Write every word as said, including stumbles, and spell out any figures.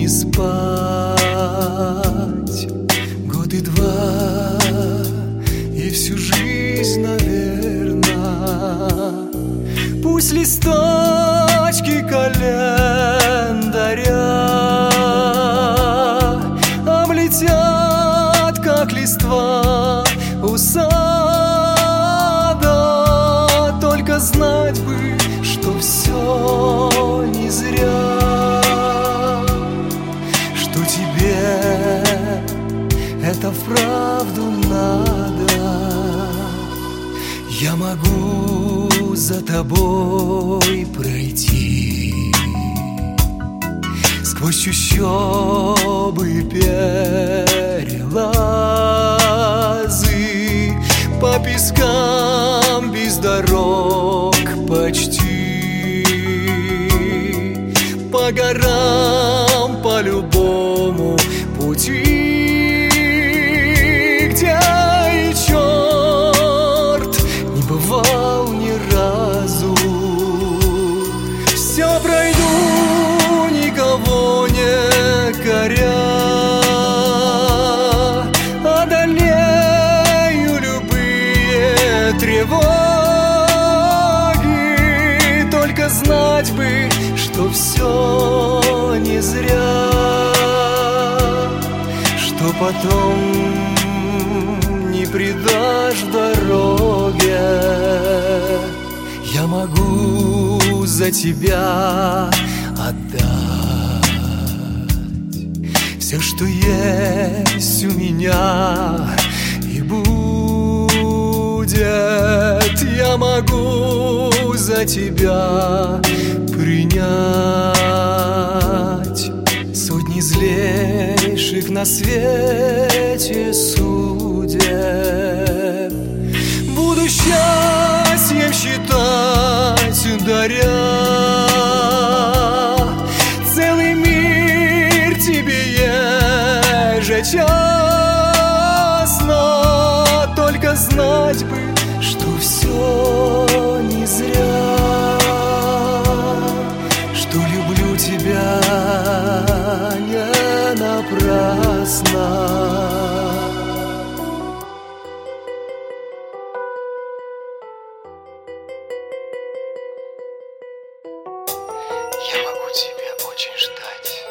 спать годы два и всю жизнь, наверно. Пусть листочки календаря облетят, как листва у сада, только знать бы, что все не зря, что тебе это вправду надо. Я могу за тобой пройти сквозь чащобы и перелазы, по пескам без дорог почти, по горам, по любому пути, где и черт не бывал ни разу. Все пройду, никого не коря, одолею любые тревоги, только знать бы, что все не зря, что потом не предашь дороге. Я могу за тебя отдать все, что есть у меня и будет. Я могу за тебя принять сотни злейших на свете судеб. Буду счастьем считать, даря целый мир тебе ежечасно, только знать бы, что все не зря, что люблю тебя не напрасно. Я могу тебя очень ждать.